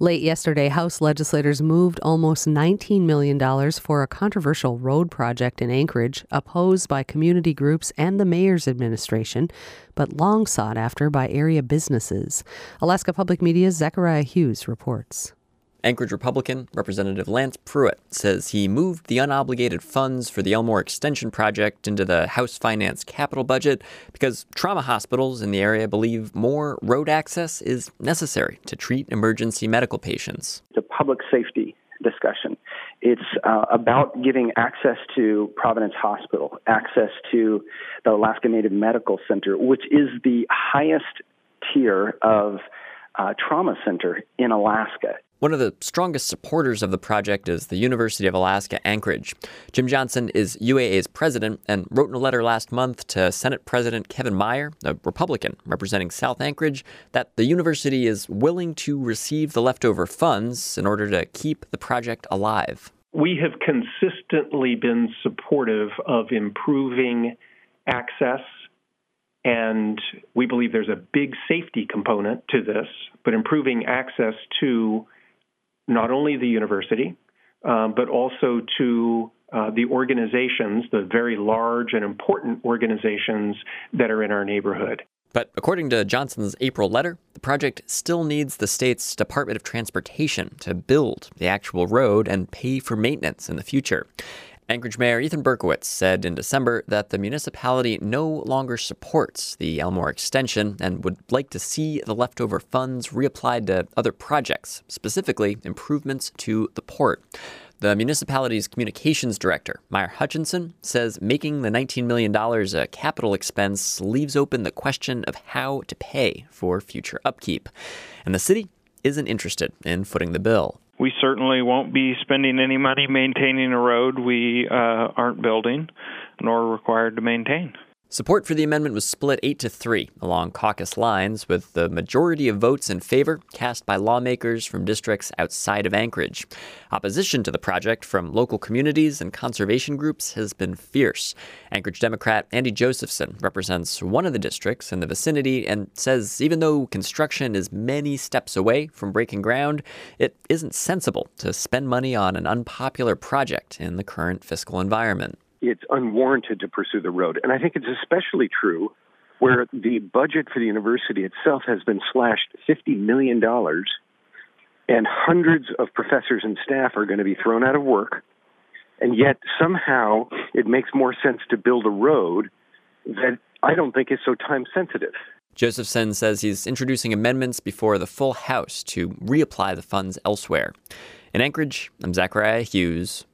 Late yesterday, House legislators moved almost $19 million for a controversial road project in Anchorage, opposed by community groups and the mayor's administration, but long sought after by area businesses. Alaska Public Media's Zachariah Hughes reports. Anchorage Republican Representative Lance Pruitt says he moved the unobligated funds for the Elmore Extension project into the House Finance capital budget because trauma hospitals in the area believe more road access is necessary to treat emergency medical patients. It's a public safety discussion. It's about giving access to Providence Hospital, access to the Alaska Native Medical Center, which is the highest tier of trauma center in Alaska. One of the strongest supporters of the project is the University of Alaska Anchorage. Jim Johnson is UAA's president and wrote in a letter last month to Senate President Kevin Meyer, a Republican representing South Anchorage, that the university is willing to receive the leftover funds in order to keep the project alive. We have consistently been supportive of improving access, and we believe there's a big safety component to this, but improving access to not only the university, but also to the organizations, the very large and important organizations that are in our neighborhood. But according to Johnson's April letter, the project still needs the state's Department of Transportation to build the actual road and pay for maintenance in the future. Anchorage Mayor Ethan Berkowitz said in December that the municipality no longer supports the Elmore extension and would like to see the leftover funds reapplied to other projects, specifically improvements to the port. The municipality's communications director, Meyer Hutchinson, says making the $19 million a capital expense leaves open the question of how to pay for future upkeep. And the city isn't interested in footing the bill. We certainly won't be spending any money maintaining a road we aren't building nor required to maintain. Support for the amendment was split 8-3 along caucus lines, with the majority of votes in favor cast by lawmakers from districts outside of Anchorage. Opposition to the project from local communities and conservation groups has been fierce. Anchorage Democrat Andy Josephson represents one of the districts in the vicinity and says even though construction is many steps away from breaking ground, it isn't sensible to spend money on an unpopular project in the current fiscal environment. It's unwarranted to pursue the road. And I think it's especially true where the budget for the university itself has been slashed $50 million, and hundreds of professors and staff are going to be thrown out of work. And yet somehow it makes more sense to build a road that I don't think is so time sensitive. Josephson says he's introducing amendments before the full House to reapply the funds elsewhere. In Anchorage, I'm Zachariah Hughes,